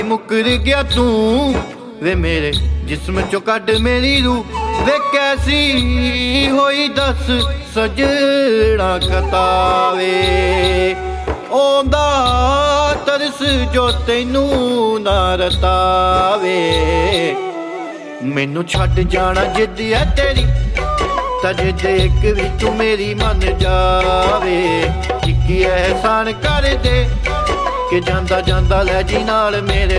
मुकर गया तू वे मेरे जिस्म चो कड मेरी रूह वे कैसी होई दस सजना खतावे ओंदा तरस जो तैनू ना रतावे मैनू छड्ड जाना जिद है तेरी तज देख भी तू मेरी मन जावे एक एहसान कर दे कि जांदा जांदा लै जी नाल मेरे